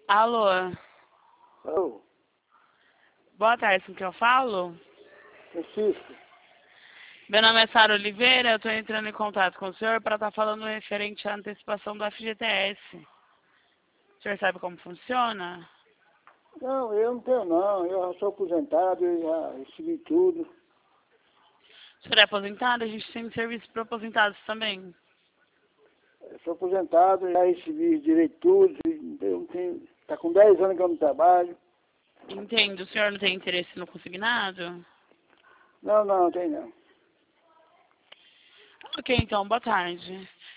Alô, Alô, boa tarde, com quem eu falo? Francisco. Meu nome é Sara Oliveira, eu estou entrando em contato com o senhor para estar falando referente à antecipação do FGTS. O senhor sabe como funciona? Não, eu não tenho não, eu já sou aposentado, eu já recebi tudo. O senhor é aposentado? A gente tem serviço para aposentados também. Eu sou aposentado, já recebi direito tudo, eu tenho, tá com 10 anos que eu não trabalho. Entendo, o senhor não tem interesse no consignado? Não, não tem não. Ok, então, boa tarde.